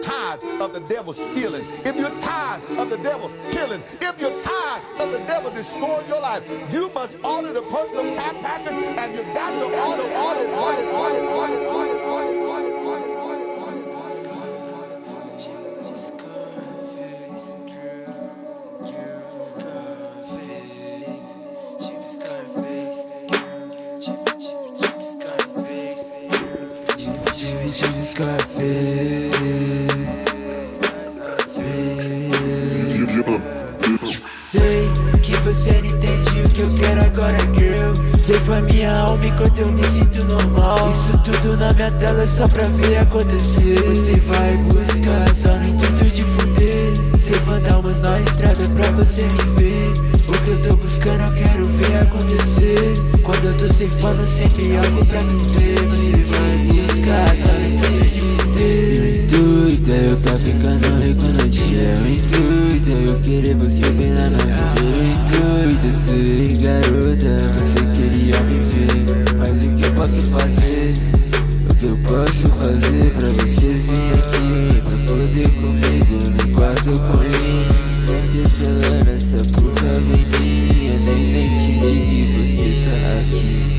tired of the devil stealing, if you're tired of the devil killing, if you're tired of the devil destroying your life, you must order the personal care package, and you got to order. Sei que você não entende o que eu quero agora, girl. Ceifa minha alma enquanto eu me sinto normal. Isso tudo na minha tela só pra ver acontecer. Você vai buscar só no intuito de fuder. Ceifando almas na estrada pra você me ver. O que eu tô buscando eu quero ver acontecer. Quando eu tô ceifando sempre algo pra tu ver. Você vai buscar só no intuito de fuder. O intuito é eu tá ficando rico no dia. O intuito é eu querer você bem lá na vida. O intuito é ser garota, você queria me ver. Mas o que eu posso fazer? O que eu posso fazer pra você vir aqui? Pra foder comigo no quarto com mim. Você selando essa puta vem minha. Nem te ligue, você tá aqui.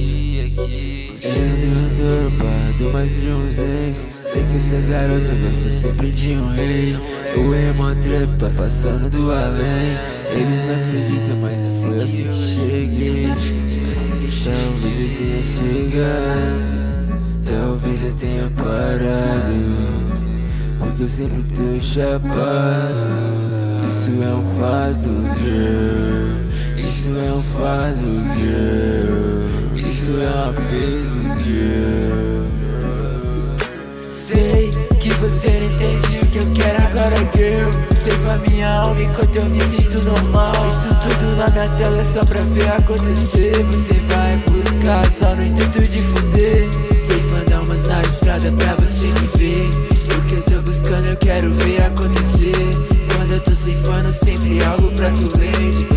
Eu dropado mais de uns ex. Sei que essa garota gosta sempre de um rei. O emo trap tá passando do além. Eles não acreditam, mas foi assim que cheguei. Talvez eu tenha chegado, talvez eu tenha parado, porque eu sempre tô chapado. Isso é um fato, girl. Isso é um fato, girl. Isso é um apelo, girl. Sei que você não entende o que eu quero agora, girl. Ceifa minha alma enquanto eu me sinto normal. Isso tudo na minha tela é só pra ver acontecer. Você vai buscar só no intuito de fuder. Ceifando almas na estrada pra você me ver. O que eu tô buscando eu quero ver acontecer. Quando eu tô ceifando sempre algo pra tu ler.